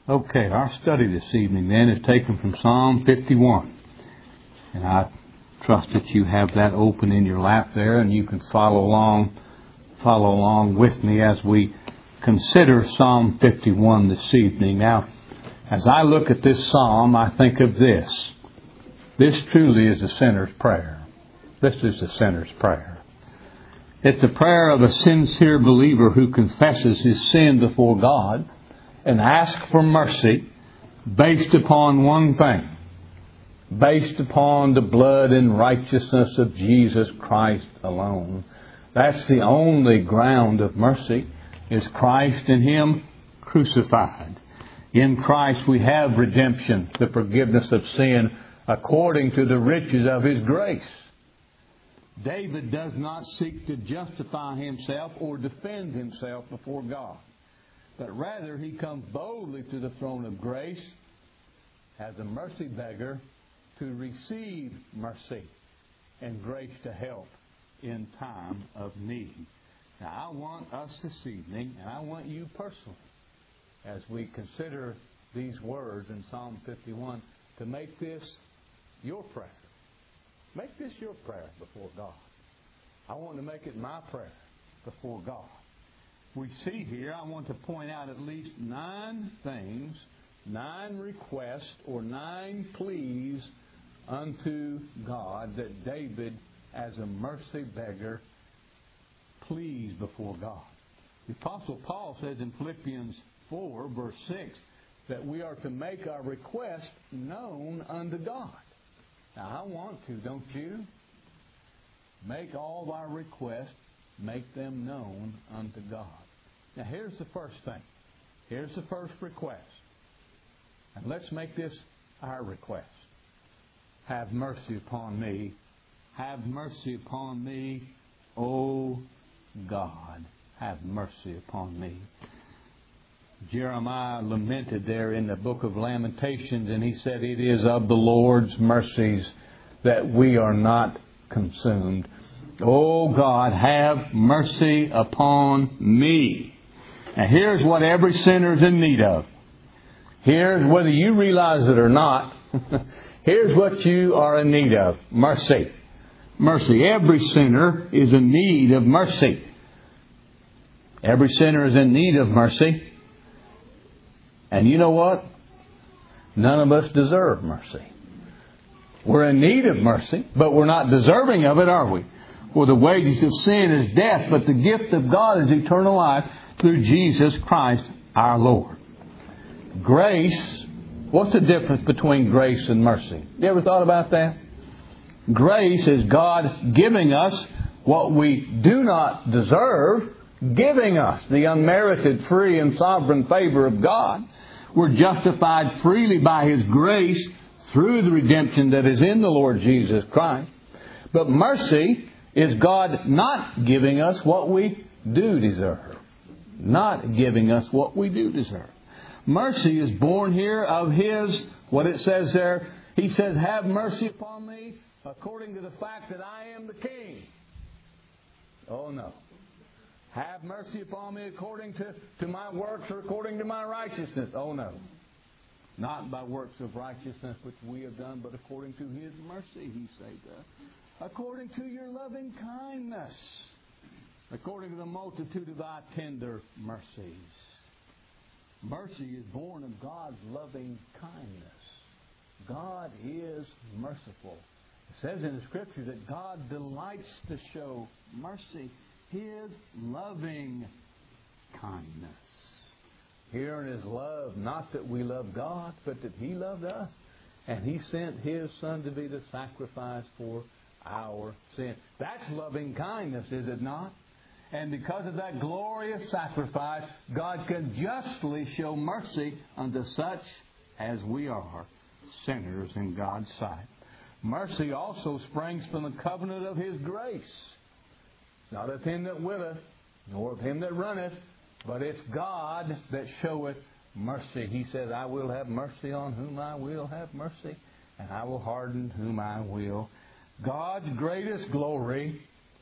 Okay, our study this evening then is taken from Psalm 51. And I trust that you have that open in your lap there and you can follow along with me as we consider Psalm 51 this evening. Now, as I look at this psalm, I think of this. This truly is a sinner's prayer. This is a sinner's prayer. It's a prayer of a sincere believer who confesses his sin before God and asks for mercy based upon one thing. Based upon the blood and righteousness of Jesus Christ alone. That's the only ground of mercy, is Christ and Him crucified. In Christ we have redemption, the forgiveness of sin, according to the riches of His grace. David does not seek to justify himself or defend himself before God, but rather he comes boldly to the throne of grace as a mercy beggar to receive mercy and grace to help in time of need. Now, I want us this evening, and I want you personally, as we consider these words in Psalm 51, to make this your prayer. Make this your prayer before God. I want to make it my prayer before God. We see here, I want to point out at least 9 things, 9 requests or 9 pleas unto God that David, as a mercy beggar, pleads before God. The Apostle Paul says in Philippians 4, verse 6, that we are to make our request known unto God. Now, I want to, don't you? Make all of our requests, make them known unto God. Now, here's the first thing. Here's the first request. And let's make this our request. Have mercy upon me. Have mercy upon me, O God. Have mercy upon me. Jeremiah lamented there in the book of Lamentations, and he said, it is of the Lord's mercies that we are not consumed. O God, have mercy upon me. Now here's what every sinner is in need of. Here's, whether you realize it or not, here's what you are in need of. Mercy. Mercy. Every sinner is in need of mercy. Every sinner is in need of mercy. And you know what? None of us deserve mercy. We're in need of mercy, but we're not deserving of it, are we? For the wages of sin is death, but the gift of God is eternal life through Jesus Christ our Lord. Grace, what's the difference between grace and mercy? You ever thought about that? Grace is God giving us what we do not deserve, giving us the unmerited, free and sovereign favor of God. We're justified freely by His grace through the redemption that is in the Lord Jesus Christ. But mercy is God not giving us what we do deserve. Not giving us what we do deserve. Mercy is born here of His, what it says there, He says, have mercy upon me according to the fact that I am the King. Oh no. Have mercy upon me according to my works or according to my righteousness. Oh no. Not by works of righteousness which we have done, but according to His mercy He saved us. According to your loving kindness. According to the multitude of thy tender mercies. Mercy is born of God's loving kindness. God is merciful. It says in the Scripture that God delights to show mercy. His loving kindness. Here in His love, not that we love God, but that He loved us. And He sent His Son to be the sacrifice for our sin. That's loving kindness, is it not? And because of that glorious sacrifice, God can justly show mercy unto such as we are, sinners in God's sight. Mercy also springs from the covenant of His grace. Not of him that willeth, nor of him that runneth, but it's God that showeth mercy. He says, I will have mercy on whom I will have mercy, and I will harden whom I will. God's greatest glory,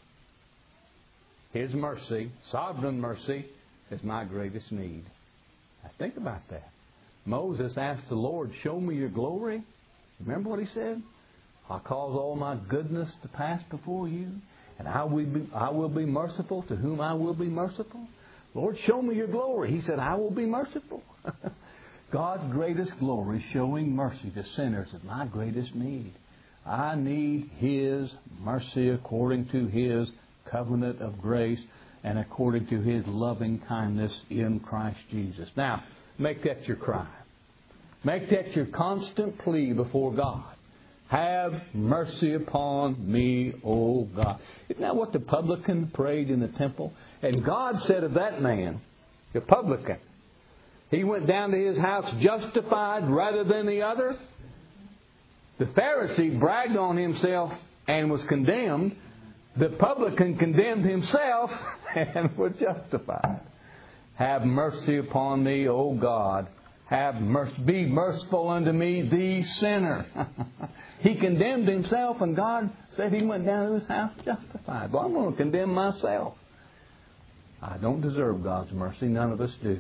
His mercy, sovereign mercy, is my greatest need. Now think about that. Moses asked the Lord, show me your glory. Remember what he said? I'll cause all my goodness to pass before you, and I will be merciful to whom I will be merciful. Lord, show me your glory. He said, I will be merciful. God's greatest glory, showing mercy to sinners, is my greatest need. I need His mercy according to His covenant of grace and according to His loving kindness in Christ Jesus. Now, make that your cry. Make that your constant plea before God. Have mercy upon me, O God. Isn't that what the publican prayed in the temple? And God said of that man, the publican, he went down to his house justified rather than the other. The Pharisee bragged on himself and was condemned. The publican condemned himself and was justified. Have mercy upon me, O God. Have mercy. Be merciful unto me, the sinner. He condemned himself, and God said he went down to his house justified. Well, I'm going to condemn myself. I don't deserve God's mercy. None of us do.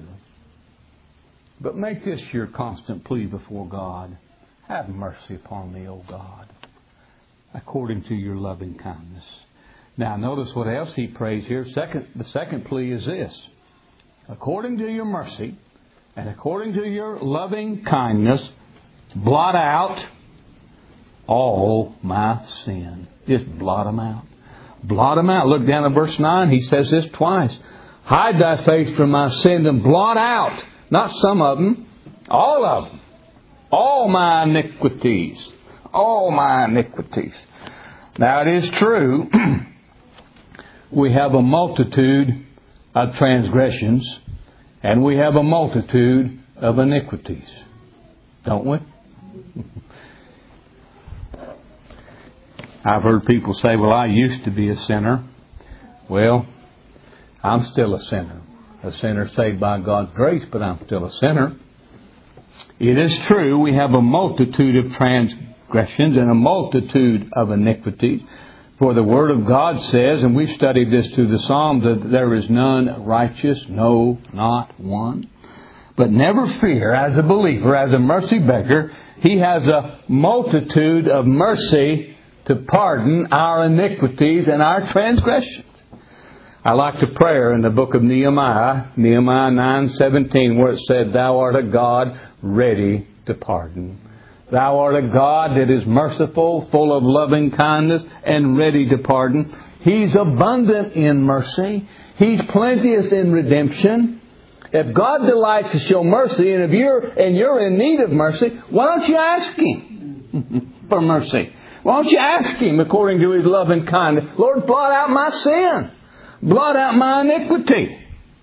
But make this your constant plea before God. Have mercy upon me, O God, according to your loving kindness. Now, notice what else he prays here. The second plea is this. According to your mercy and according to your loving kindness, blot out all my sin. Just blot them out. Blot them out. Look down at verse 9. He says this twice. Hide thy face from my sin and blot out, not some of them, all of them, all my iniquities. All my iniquities. Now, it is true, we have a multitude of transgressions and we have a multitude of iniquities. Don't we? I've heard people say, well, I used to be a sinner. Well, I'm still a sinner. A sinner saved by God's grace, but I'm still a sinner. It is true, we have a multitude of transgressions and a multitude of iniquities. For the Word of God says, and we've studied this through the Psalms, that there is none righteous, no, not one. But never fear, as a believer, as a mercy beggar, He has a multitude of mercy to pardon our iniquities and our transgressions. I like the prayer in the book of Nehemiah 9:17, where it said, Thou art a God ready to pardon. Thou art a God that is merciful, full of loving kindness, and ready to pardon. He's abundant in mercy. He's plenteous in redemption. If God delights to show mercy, and if you're in need of mercy, why don't you ask Him for mercy? Why don't you ask Him according to His loving kindness? Lord, blot out my sin. Blot out my iniquity.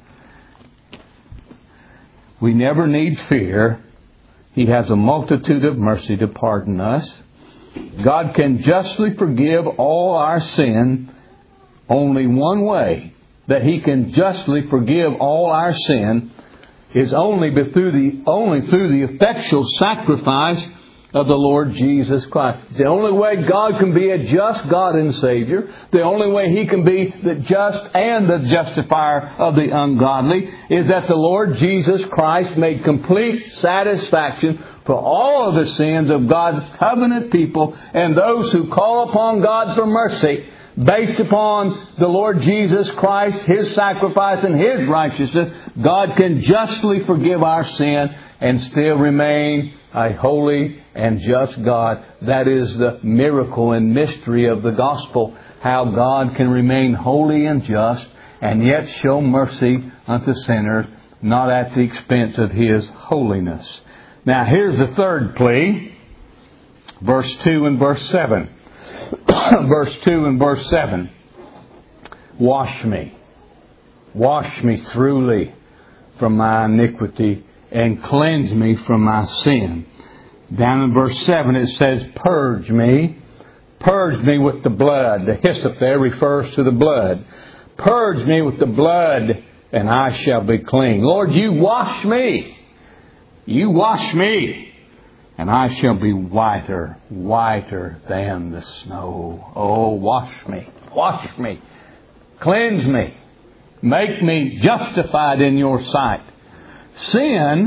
We never need fear. He has a multitude of mercy to pardon us. God can justly forgive all our sin. Only one way that He can justly forgive all our sin is only through the effectual sacrifice of the Lord Jesus Christ. It's the only way God can be a just God and Savior. The only way He can be the just and the justifier of the ungodly is that the Lord Jesus Christ made complete satisfaction for all of the sins of God's covenant people and those who call upon God for mercy based upon the Lord Jesus Christ, His sacrifice and His righteousness. God can justly forgive our sin and still remain a holy and just God. That is the miracle and mystery of the gospel. How God can remain holy and just and yet show mercy unto sinners, not at the expense of His holiness. Now here's the third plea. Verse 2 and verse 7. Verse 2 and verse 7. Wash me. Wash me thoroughly from my iniquity and cleanse me from my sin. Down in verse 7 it says, purge me. Purge me with the blood. The hyssop there refers to the blood. Purge me with the blood and I shall be clean. Lord, you wash me. You wash me. And I shall be whiter than the snow. Oh, wash me. Wash me. Cleanse me. Make me justified in your sight. Sin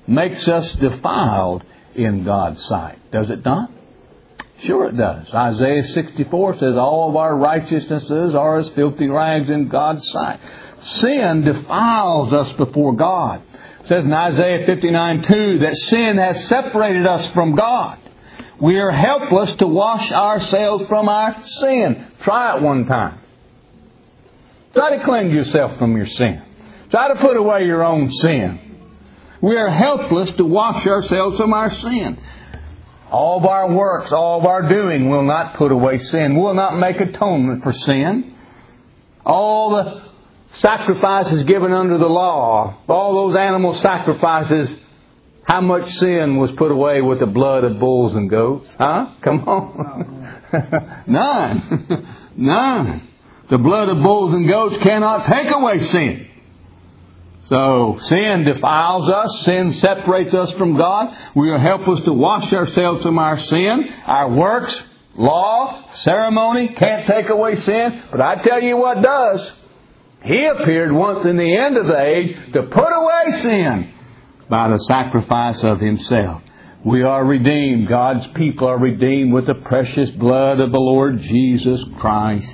makes us defiled in God's sight. Does it not? Sure it does. Isaiah 64 says, all of our righteousnesses are as filthy rags in God's sight. Sin defiles us before God. It says in Isaiah 59:2 that sin has separated us from God. We are helpless to wash ourselves from our sin. Try it one time. Try to cleanse yourself from your sin. Try to put away your own sin. We are helpless to wash ourselves from our sin. All of our works, all of our doing will not put away sin, will not make atonement for sin. All the sacrifices given under the law, all those animal sacrifices, how much sin was put away with the blood of bulls and goats? Huh? Come on. None. None. The blood of bulls and goats cannot take away sin. So sin defiles us. Sin separates us from God. We are helpless to wash ourselves from our sin. Our works, law, ceremony can't take away sin. But I tell you what does. He appeared once in the end of the age to put away sin by the sacrifice of Himself. We are redeemed. God's people are redeemed with the precious blood of the Lord Jesus Christ.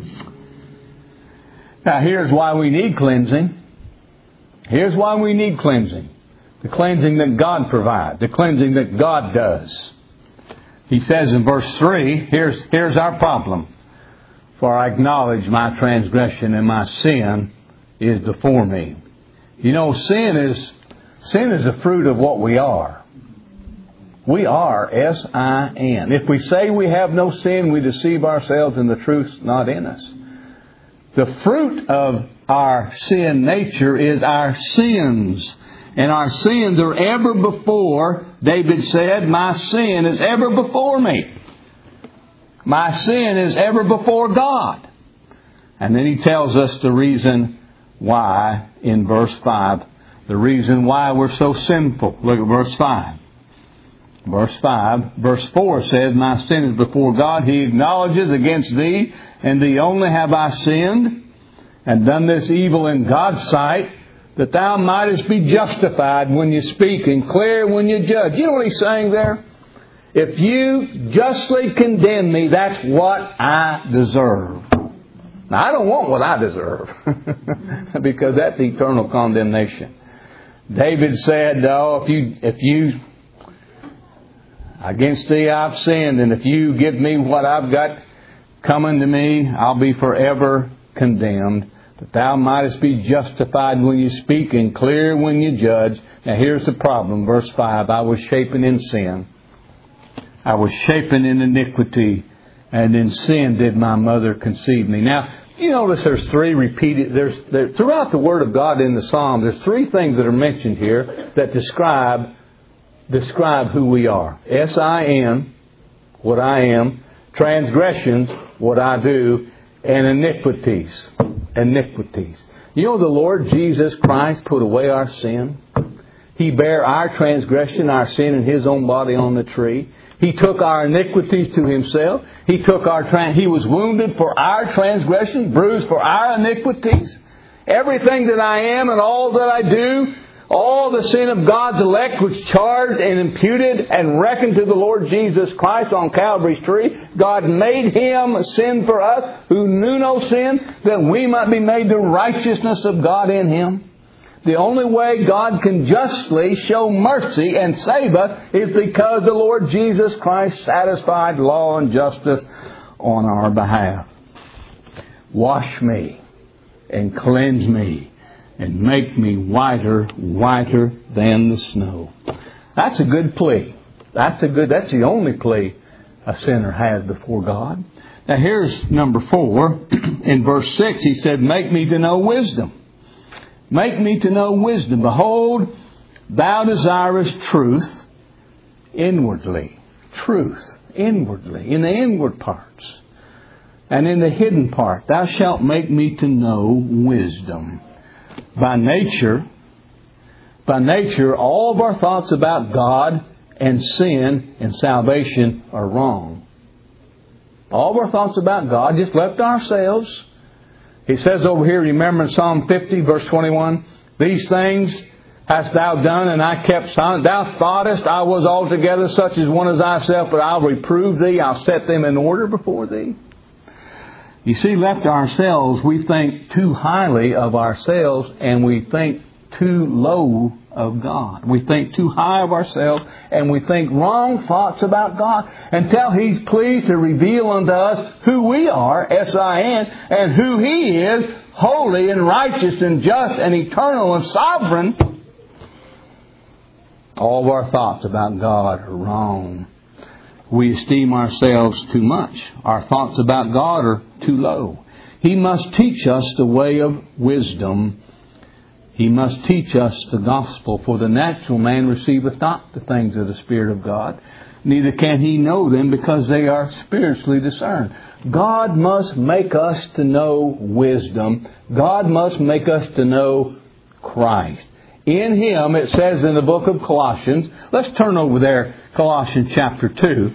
Now here's why we need cleansing. Here's why we need cleansing. The cleansing that God provides. The cleansing that God does. He says in verse 3, here's our problem. For I acknowledge my transgression and my sin is before me. You know, sin is a fruit of what we are. We are S-I-N. If we say we have no sin, we deceive ourselves and the truth's not in us. The fruit of our sin nature is our sins. And our sins are ever before, David said, my sin is ever before me. My sin is ever before God. And then he tells us the reason why in verse 5. The reason why we're so sinful. Look at verse 5. Verse 5. Verse 4 says, my sin is before God. He acknowledges against thee, and thee only have I sinned, and done this evil in God's sight, that thou mightest be justified when you speak, and clear when you judge. You know what he's saying there? If you justly condemn me, that's what I deserve. Now, I don't want what I deserve, because that's eternal condemnation. David said, "Oh, if you against thee I've sinned, and if you give me what I've got coming to me, I'll be forever condemned. That thou mightest be justified when you speak, and clear when you judge." Now here's the problem, verse 5. I was shapen in sin. I was shapen in iniquity, and in sin did my mother conceive me. Now, you notice there's three repeated, throughout the Word of God in the Psalm, there's three things that are mentioned here that describe who we are. S-I-N, what I am. Transgressions, what I do. And iniquities. Iniquities. You know the Lord Jesus Christ put away our sin. He bare our transgression, our sin in His own body on the tree. He took our iniquities to Himself. He was wounded for our transgressions, bruised for our iniquities. Everything that I am and all that I do, all the sin of God's elect was charged and imputed and reckoned to the Lord Jesus Christ on Calvary's tree. God made Him sin for us who knew no sin, that we might be made the righteousness of God in Him. The only way God can justly show mercy and save us is because the Lord Jesus Christ satisfied law and justice on our behalf. Wash me and cleanse me and make me whiter than the snow. That's a good plea. That's the only plea a sinner has before God. Now here's number 4. In verse 6 he said, make me to know wisdom. Make me to know wisdom. Behold, thou desirest truth inwardly. Truth inwardly. In the inward parts. And in the hidden part. Thou shalt make me to know wisdom. By nature, all of our thoughts about God and sin and salvation are wrong. All of our thoughts about God, just left to ourselves. He says over here, remember in Psalm 50, verse 21, these things hast thou done, and I kept silent? Thou thoughtest I was altogether such as one as thyself, but I'll reprove thee, I'll set them in order before thee. You see, left to ourselves, we think too highly of ourselves, and we think too low of God. We think too high of ourselves, and we think wrong thoughts about God until He's pleased to reveal unto us who we are, S-I-N, and who He is, holy and righteous and just and eternal and sovereign. All of our thoughts about God are wrong. We esteem ourselves too much. Our thoughts about God are too low. He must teach us the way of wisdom. He must teach us the gospel. For the natural man receiveth not the things of the Spirit of God, neither can he know them, because they are spiritually discerned. God must make us to know wisdom. God must make us to know Christ. In Him, it says in the book of Colossians, let's turn over there, Colossians chapter 2.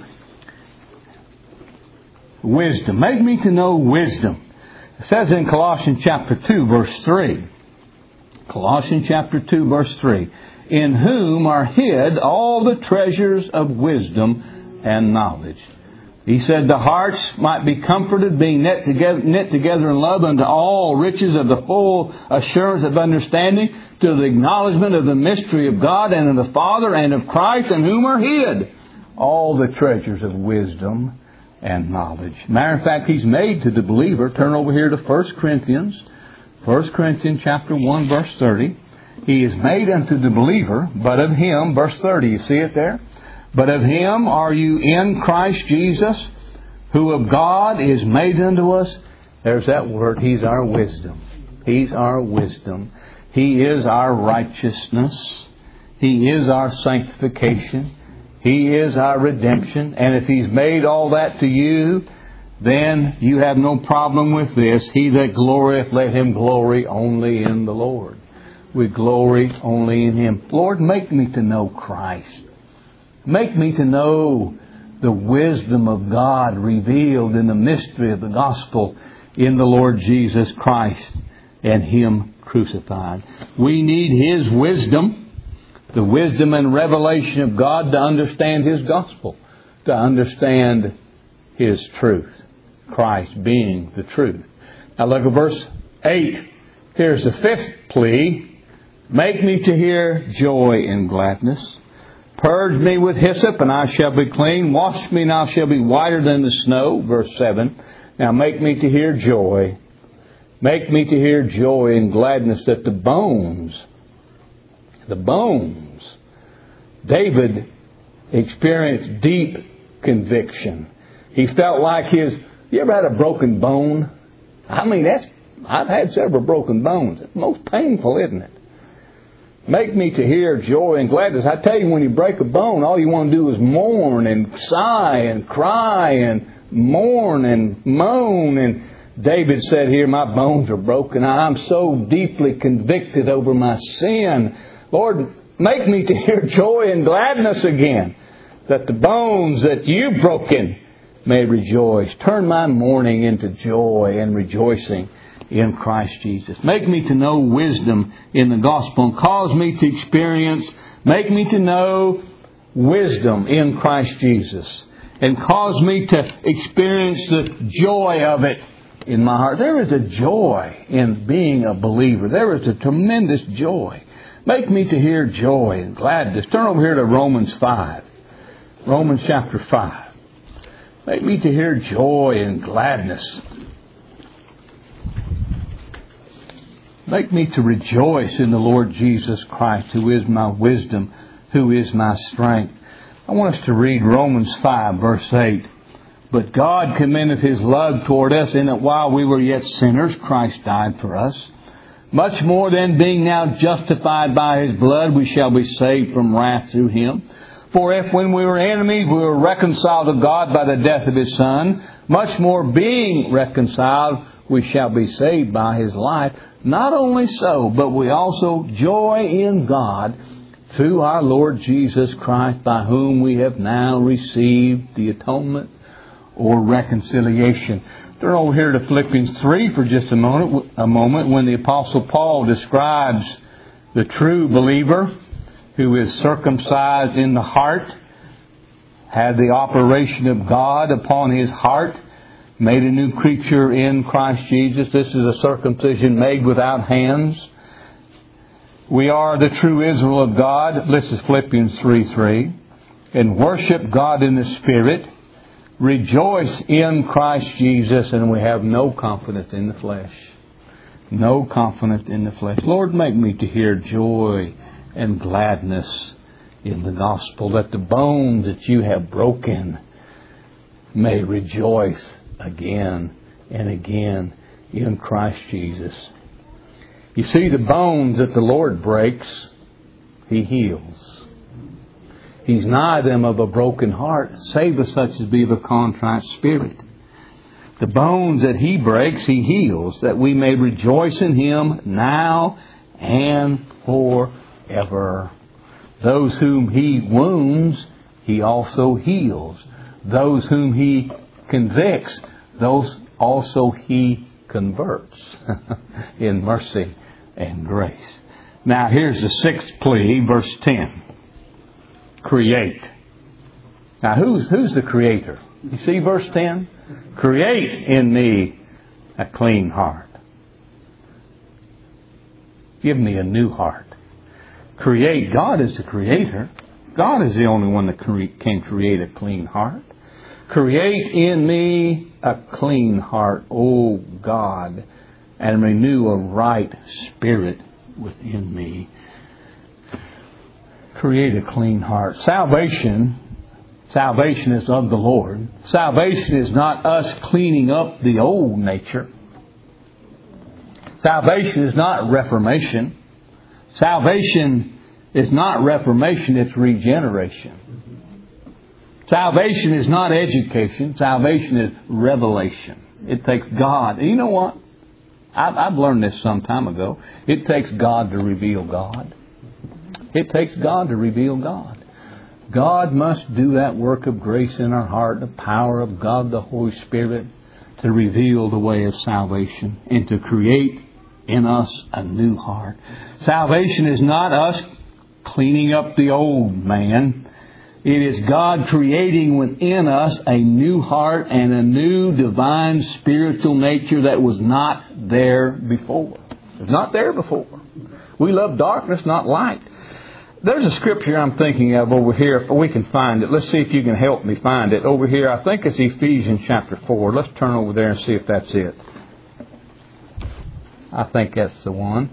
Wisdom. Make me to know wisdom. It says in Colossians chapter 2, verse 3. Colossians chapter 2, verse 3. In whom are hid all the treasures of wisdom and knowledge. He said the hearts might be comforted, being knit together in love unto all riches of the full assurance of understanding, to the acknowledgement of the mystery of God and of the Father and of Christ, in whom are hid all the treasures of wisdom and knowledge. Matter of fact, He's made to the believer. Turn over here to 1 Corinthians. 1 Corinthians chapter 1, verse 30. He is made unto the believer, but of Him, verse 30, you see it there? But of Him are you in Christ Jesus, who of God is made unto us. There's that word. He's our wisdom. He's our wisdom. He is our righteousness. He is our sanctification. He is our redemption. And if He's made all that to you, then you have no problem with this. He that glorieth, let him glory only in the Lord. We glory only in Him. Lord, make me to know Christ. Make me to know the wisdom of God revealed in the mystery of the gospel in the Lord Jesus Christ and Him crucified. We need His wisdom, the wisdom and revelation of God, to understand His gospel, to understand His truth, Christ being the truth. Now look at verse 8. Here's the fifth plea. Make me to hear joy and gladness. Purge me with hyssop, and I shall be clean. Wash me, and I shall be whiter than the snow. Verse 7. Now make me to hear joy. Make me to hear joy and gladness, that the bones, David experienced deep conviction. He felt like you ever had a broken bone? I mean, I've had several broken bones. It's most painful, isn't it? Make me to hear joy and gladness. I tell you, when you break a bone, all you want to do is mourn and sigh and cry and mourn and moan. And David said here, my bones are broken. I'm so deeply convicted over my sin. Lord, make me to hear joy and gladness again, that the bones that You've broken may rejoice. Turn my mourning into joy and rejoicing in Christ Jesus. Make me to know wisdom in the gospel, and cause me to experience, make me to know wisdom in Christ Jesus, and cause me to experience the joy of it in my heart. There is a joy in being a believer. There is a tremendous joy. Make me to hear joy and gladness. Turn over here to Romans 5. Romans chapter 5. Make me to hear joy and gladness. Make me to rejoice in the Lord Jesus Christ, who is my wisdom, who is my strength. I want us to read Romans 5, verse 8. But God commendeth His love toward us, in that while we were yet sinners, Christ died for us. Much more then, being now justified by His blood, we shall be saved from wrath through Him. For if when we were enemies, we were reconciled to God by the death of His Son, much more being reconciled, we shall be saved by His life. Not only so, but we also joy in God through our Lord Jesus Christ, by whom we have now received the atonement or reconciliation. Turn over here to Philippians 3 for just a moment when the Apostle Paul describes The true believer who is circumcised in the heart, had the operation of God upon his heart, made a new creature in Christ Jesus. This is a circumcision made without hands. We are the true Israel of God. This is Philippians 3:3. And worship God in the Spirit. Rejoice in Christ Jesus. And we have no confidence in the flesh. No confidence in the flesh. Lord, make me to hear joy and gladness in the gospel, that the bones that you have broken may rejoice again and again in Christ Jesus. You see, the bones that the Lord breaks, He heals. He's nigh them of a broken heart. Save us such as be of a contrite spirit. The bones that He breaks, He heals, that we may rejoice in Him now and forever. Those whom He wounds, He also heals. Those whom He convicts, those also He converts in mercy and grace. Now here's the sixth plea, verse 10. Create. Now who's the creator? You see verse 10? Create in me a clean heart. Give me a new heart. Create. God is the creator. God is the only one that can create a clean heart. Create in me a clean heart, O God, and renew a right spirit within me. Create a clean heart. Salvation is of the Lord. Salvation is not us cleaning up the old nature. Salvation is not reformation. Salvation is not reformation, it's regeneration. Salvation is not education. Salvation is revelation. It takes God. You know what? I've learned this some time ago. It takes God to reveal God. It takes God to reveal God. God must do that work of grace in our heart, the power of God, the Holy Spirit, to reveal the way of salvation and to create in us a new heart. Salvation is not us cleaning up the old man. It is God creating within us a new heart and a new divine spiritual nature that was not there before. It was not there before. We love darkness, not light. There's a scripture I'm thinking of over here, if we can find it. Let's see if you can help me find it. Over here, I think it's Ephesians chapter 4. Let's turn over there and see if that's it. I think that's the one.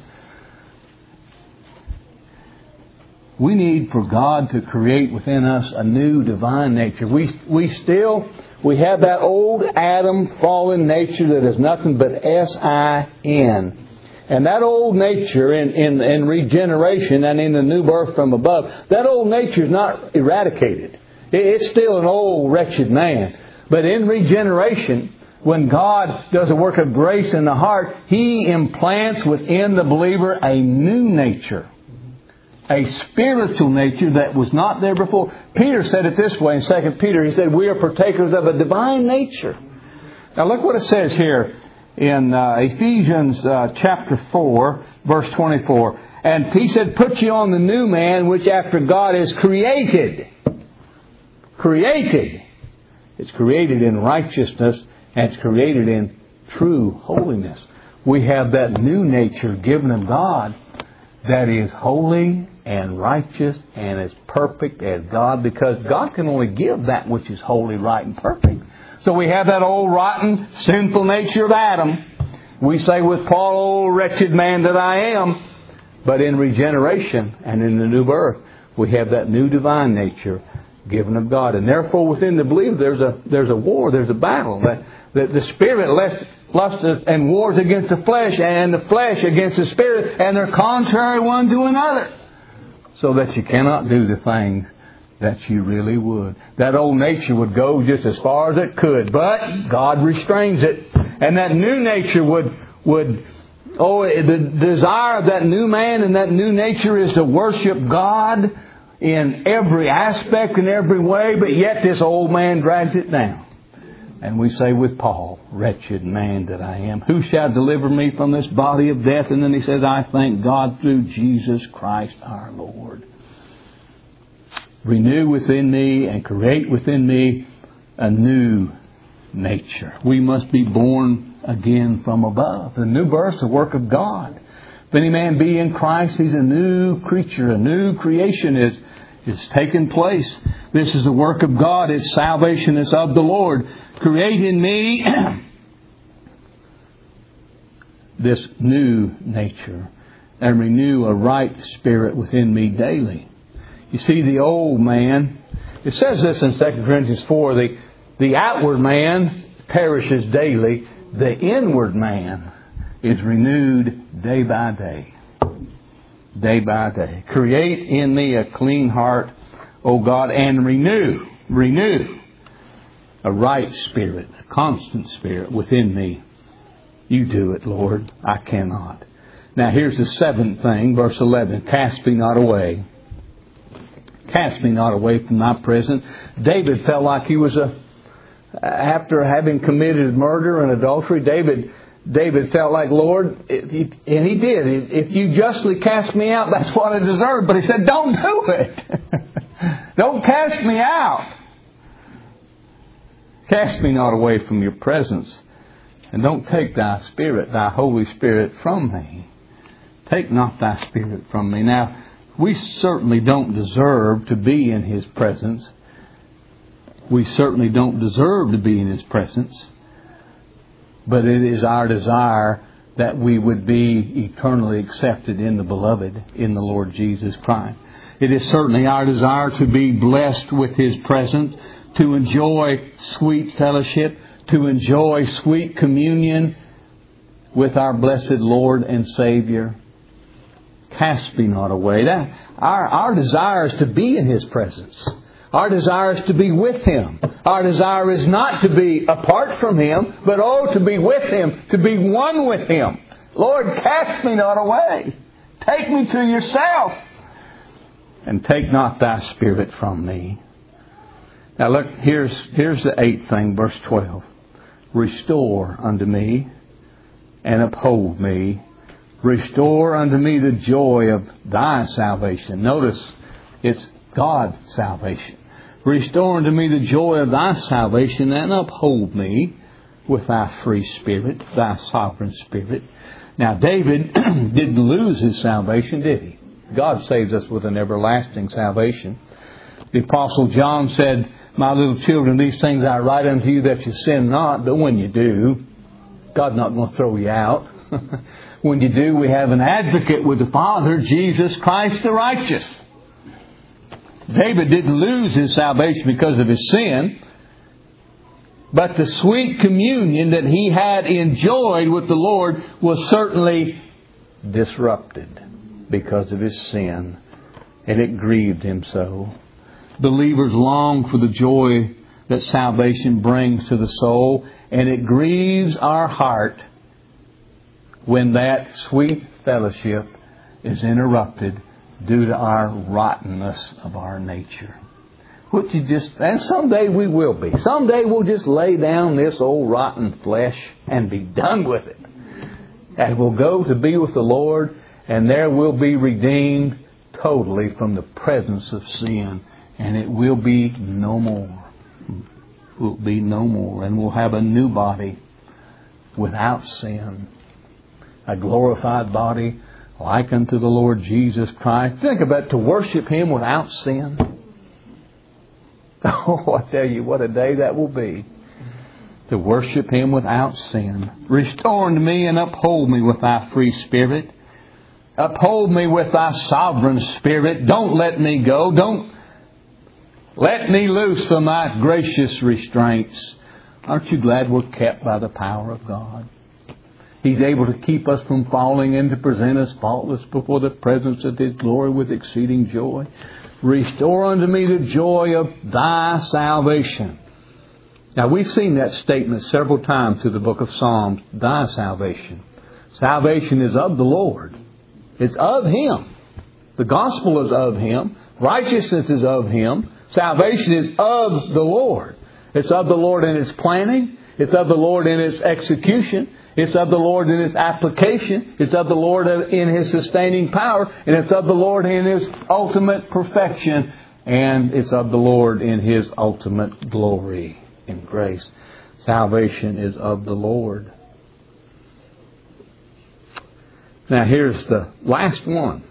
We need for God to create within us a new divine nature. We have that old Adam fallen nature that is nothing but S-I-N. And that old nature in regeneration and in the new birth from above, that old nature is not eradicated. It's still an old wretched man. But in regeneration, when God does a work of grace in the heart, He implants within the believer a new nature. A spiritual nature that was not there before. Peter said it this way in 2 Peter. He said, we are partakers of a divine nature. Now look what it says here in Ephesians chapter 4, verse 24. And he said, put you on the new man, which after God is created. Created. It's created in righteousness and it's created in true holiness. We have that new nature given of God that is holy and righteous and as perfect as God, because God can only give that which is holy, right, and perfect. So we have that old rotten, sinful nature of Adam. We say with Paul, "Oh, wretched man that I am." But in regeneration and in the new birth, we have that new divine nature given of God. And therefore within the believer there's a war, there's a battle. That the Spirit lusts and wars against the flesh, and the flesh against the Spirit, and they're contrary one to another. So that you cannot do the things that you really would. That old nature would go just as far as it could, but God restrains it. And that new nature the desire of that new man and that new nature is to worship God in every aspect and every way, but yet this old man drags it down. And we say with Paul, wretched man that I am, who shall deliver me from this body of death? And then he says, I thank God through Jesus Christ our Lord. Renew within me and create within me a new nature. We must be born again from above. The new birth is the work of God. If any man be in Christ, he's a new creature. A new creation is taking place. This is the work of God. It's salvation. It's of the Lord. Create in me this new nature and renew a right spirit within me daily. You see, the old man, it says this in 2 Corinthians 4, the outward man perishes daily. The inward man is renewed day by day. Day by day. Create in me a clean heart, O God, and renew a right spirit, a constant spirit within me. You do it, Lord. I cannot. Now here's the seventh thing, verse 11. Cast me not away. Cast me not away from thy presence. David felt like he was after having committed murder and adultery, David felt like, Lord, and he did. If you justly cast me out, that's what I deserve. But he said, don't do it. Don't cast me out. Cast me not away from your presence. And don't take thy Spirit, thy Holy Spirit from me. Take not thy Spirit from me. Now, we certainly don't deserve to be in His presence. We certainly don't deserve to be in His presence. But it is our desire that we would be eternally accepted in the Beloved, in the Lord Jesus Christ. It is certainly our desire to be blessed with His presence, to enjoy sweet fellowship, to enjoy sweet communion with our blessed Lord and Savior. Cast me not away. Our desire is to be in His presence. Our desire is to be with Him. Our desire is not to be apart from Him, but to be with Him, to be one with Him. Lord, cast me not away. Take me to yourself. And take not thy Spirit from me. Now look, here's the eighth thing, verse 12. Restore unto me and uphold me. Restore unto me the joy of thy salvation. Notice, it's God's salvation. Restore unto me the joy of thy salvation and uphold me with thy free spirit, thy sovereign spirit. Now David didn't lose his salvation, did he? God saves us with an everlasting salvation. The Apostle John said, my little children, these things I write unto you that you sin not. But when you do, God's not going to throw you out. When you do, we have an advocate with the Father, Jesus Christ the righteous. David didn't lose his salvation because of his sin. But the sweet communion that he had enjoyed with the Lord was certainly disrupted because of his sin. And it grieved him so. Believers long for the joy that salvation brings to the soul. And it grieves our heart when that sweet fellowship is interrupted due to our rottenness of our nature. And someday we will be. Someday we'll just lay down this old rotten flesh and be done with it. And we'll go to be with the Lord, and there we'll be redeemed totally from the presence of sin. And it will be no more. It will be no more. And we'll have a new body without sin. A glorified body like unto the Lord Jesus Christ. Think about it, to worship Him without sin. Oh, I tell you, what a day that will be. To worship Him without sin. Restore unto me and uphold me with thy free spirit. Uphold me with thy sovereign spirit. Don't let me go. Don't let me loose from thy gracious restraints. Aren't you glad we're kept by the power of God? He's able to keep us from falling and to present us faultless before the presence of His glory with exceeding joy. Restore unto me the joy of thy salvation. Now, we've seen that statement several times through the book of Psalms. Thy salvation. Salvation is of the Lord. It's of Him. The gospel is of Him. Righteousness is of Him. Salvation is of the Lord. It's of the Lord in its planning. It's of the Lord in its execution. It's of the Lord in its application. It's of the Lord in His sustaining power. And it's of the Lord in His ultimate perfection. And it's of the Lord in His ultimate glory and grace. Salvation is of the Lord. Now here's the last one.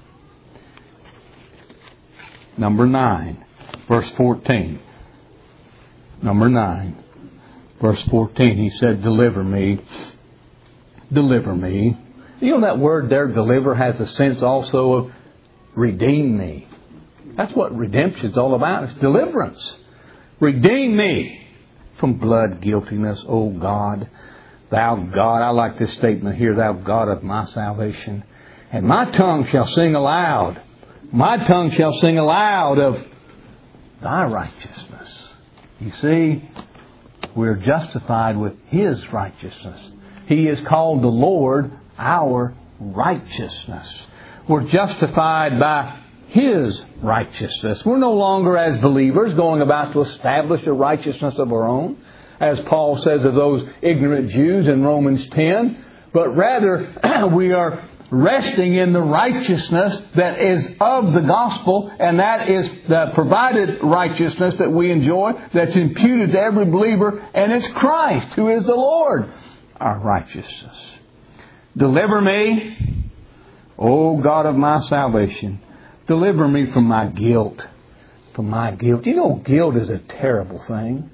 Number 9, verse 14. Number 9, verse 14. He said, deliver me. Deliver me. You know that word there, deliver, has a sense also of redeem me. That's what redemption is all about. It's deliverance. Redeem me from blood guiltiness, O God. Thou God, I like this statement here, thou God of my salvation. And my tongue shall sing aloud. My tongue shall sing aloud of thy righteousness. You see, we're justified with His righteousness. He is called the Lord our righteousness. We're justified by His righteousness. We're no longer as believers going about to establish a righteousness of our own, as Paul says of those ignorant Jews in Romans 10, but rather we are resting in the righteousness that is of the gospel, and that is the provided righteousness that we enjoy, that's imputed to every believer, and it's Christ who is the Lord, our righteousness. Deliver me, O God of my salvation. Deliver me from my guilt. From my guilt. You know, guilt is a terrible thing.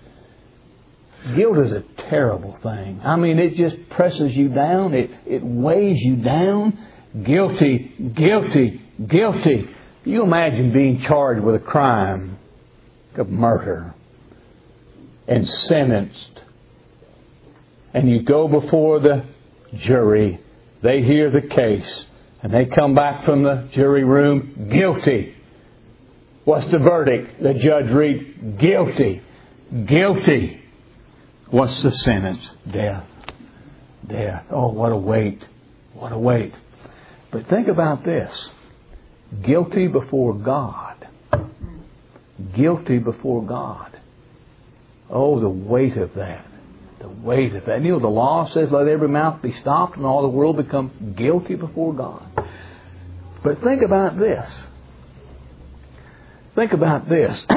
Guilt is a terrible thing. I mean, it just presses you down. It weighs you down. Guilty, guilty, guilty. You imagine being charged with a crime of murder and sentenced. And you go before the jury. They hear the case. And they come back from the jury room guilty. What's the verdict? The judge reads, guilty, guilty. What's the sentence? Death. Death. Oh, what a weight. What a weight. But think about this. Guilty before God. Guilty before God. Oh, the weight of that. The weight of that. You know, the law says, let every mouth be stopped and all the world become guilty before God. But think about this. Think about this.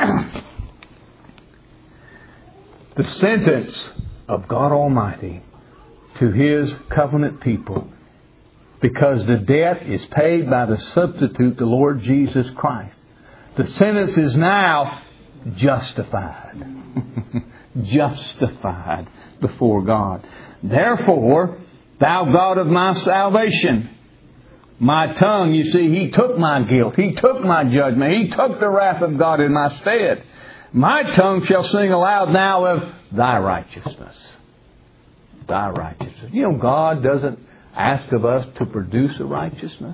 The sentence of God Almighty to His covenant people, because the debt is paid by the substitute, the Lord Jesus Christ. The sentence is now justified. Justified before God. Therefore, thou God of my salvation, my tongue, you see, He took my guilt. He took my judgment. He took the wrath of God in my stead. My tongue shall sing aloud now of thy righteousness. Thy righteousness. You know, God doesn't ask of us to produce a righteousness.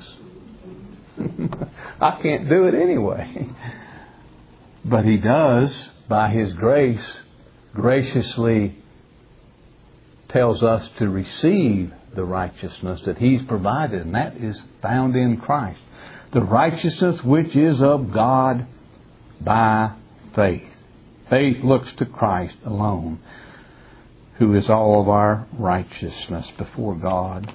I can't do it anyway. But He does, by His grace, graciously tells us to receive the righteousness that He's provided, and that is found in Christ. The righteousness which is of God by faith. Faith looks to Christ alone, who is all of our righteousness before God.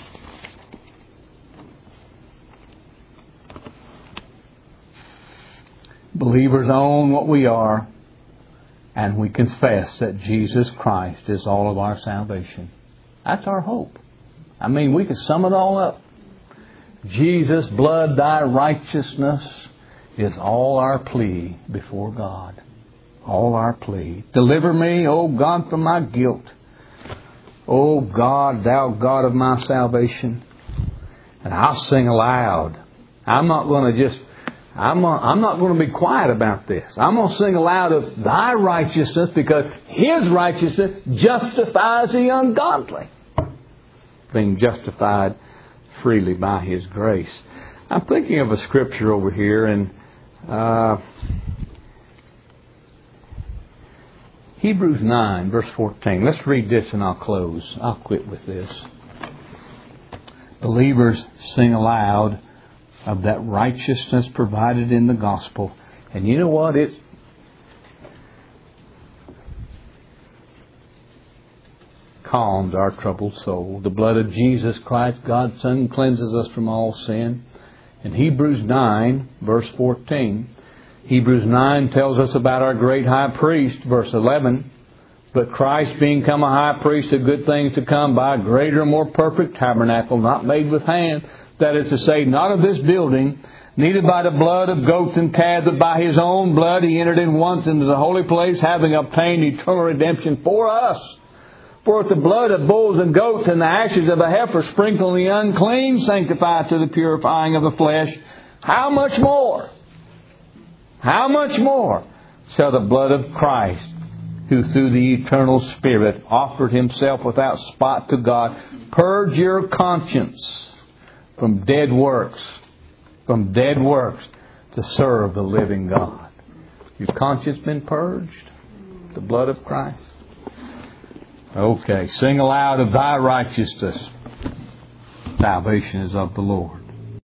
Believers own what we are, and we confess that Jesus Christ is all of our salvation. That's our hope. I mean, we could sum it all up. Jesus' blood, thy righteousness, is all our plea before God. All our plea. Deliver me, O God, from my guilt. O God, thou God of my salvation. And I'll sing aloud. I'm not going to be quiet about this. I'm going to sing aloud of thy righteousness, because His righteousness justifies the ungodly. Being justified freely by His grace. I'm thinking of a scripture over here in Hebrews 9, verse 14. Let's read this and I'll close. I'll quit with this. Believers sing aloud of that righteousness provided in the gospel. And you know what? calms our troubled soul. The blood of Jesus Christ, God's Son, cleanses us from all sin. In Hebrews 9, verse 14, Hebrews 9 tells us about our great high priest, verse 11. But Christ being come a high priest of good things to come by a greater and more perfect tabernacle, not made with hand, that is to say, not of this building, neither by the blood of goats and calves, but by His own blood He entered in once into the holy place, having obtained eternal redemption for us. For if the blood of bulls and goats and the ashes of a heifer sprinkling the unclean sanctify to the purifying of the flesh, how much more shall the blood of Christ, who through the eternal Spirit offered Himself without spot to God, purge your conscience from dead works to serve the living God. Your conscience been purged? The blood of Christ? Okay, sing aloud of Thy righteousness. Salvation is of the Lord.